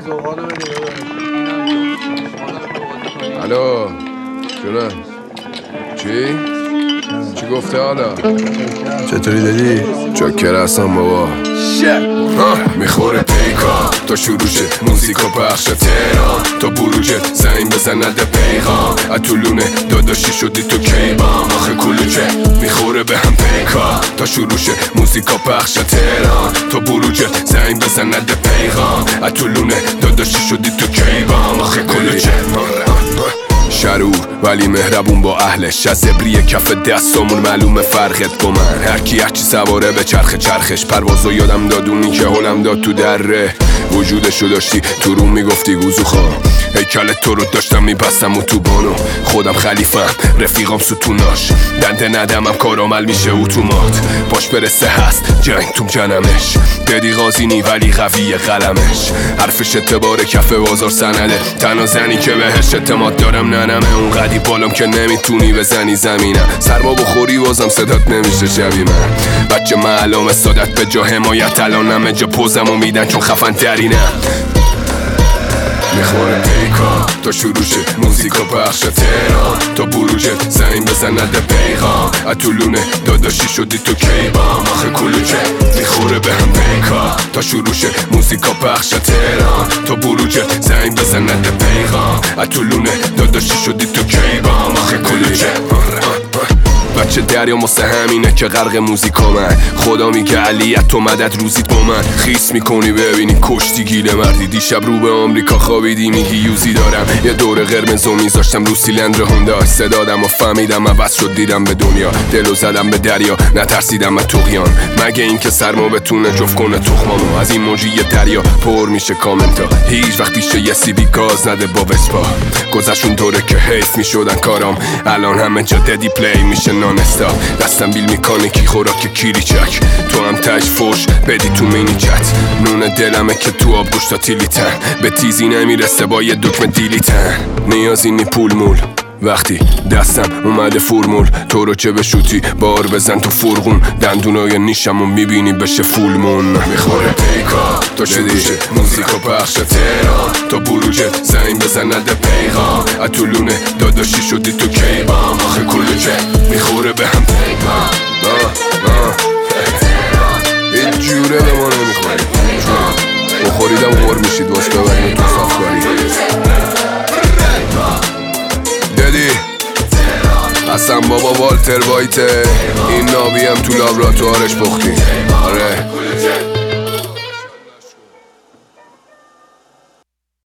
الو جونه چی گفته حالا؟ چطوری دادی؟ چاکر هستم بابا. میخوره پیکا تا شروعشه موزیکا پخش تهران تا بروجت زنگ بزنده پیغام اتولونه داداشی شدی تو کیبام آخه کلوچه میخوره به هم پیکا تا شروعشه موزیکا پخش تهران تا بروجت زنگ بزنده پیغام اتولونه داداشی شدی تو کیبام آخه کلوچه شرور ولی مهربون با اهلش از ابری کف دستامون معلومه فرقت با من هرکی هرچی سواره به چرخش پروازو یادم دادونی که حالم داد تو دره وجودشو داشتی تو روم میگفتی گوزو خواه هیکل تو رو داشتم میبستم و تو بانو خودم خلیفم رفیقام ستوناش دنده ندمم کارامل میشه اتومات باش برسه هست جنگ تو جنمش بدی غازینی ولی قویه قلمش حرفش اعتبار کف بازار سنده تنها زنی که بهش اعتماد دارم ننمه اون قدی بالام که نمیتونی بزنی زمینم سرما بخوری بازم صدات نمیشه شبیه من بچه معلومه سادت به جا حمایت الان همه جا پوزمو میدن چون خفن ترینم میخوره پیکا تا شروعشه موزیکا پخش تهران تا بروجت زنگ بزنده پیغام اتولونه داداشی شدی تو کیبام آخه کلوچه میخوره به هم پیکا تا شروعشه موزیکا پخش تهران تا بروجت زنگ بزنده پیغام اتولونه داداشی شدی تو کیبام آخه کلوچه بچه دریا واسه همینه که غرق موزیکا من خدا میگه علیت تو مدد روزیت با من خیس میکنی ببینی کشتی گیله مردی دیشب رو به آمریکا خوابیدی میگی یوزی دارم یه دور قرمزو میذاشتم رو سیلندر هوندا صدادم و فهمیدم عوض شد دیدم به دنیا دلو زدم به دریا نترسیدم از طغیان مگه این که سرما بتونه جفت کنه تخمامو از این موجی دریا پر میشه کامنتا هیچ وقت پیشه یه سی بی گاز نده با وسپا گذشون دوره که حیف میشدن کارام الان همه جا ددی پلی میشه نانستا دستم بیل میکانیکی خوراک کیریچک تو هم تش فوش بدی تو مینی چت نون دلمه که تو آب گوشتا تیلیتن به تیزی نمیرسه با یه دکمه دیلیتن نیازی نی پول مول وقتی دستم اومده فرمول تو رو چه بشوتی بار بزن تو فرغون دندونای نیشم و میبینی بشه فولمون میخوره پیکا تا شدیشه موزیکا پخش تهران تا بروجت زنگ بزنده پیغام اتولونه داداشی شدی تو کیبام آخه کلوچه میخوره به هم پیغام هیچ جوره به ما نمیخوری بخوریدم غور میشید واس ببریم تو صافکاری ددی حسن بابا والتر وایته این نابی هم تو لابراتوارش پختی آره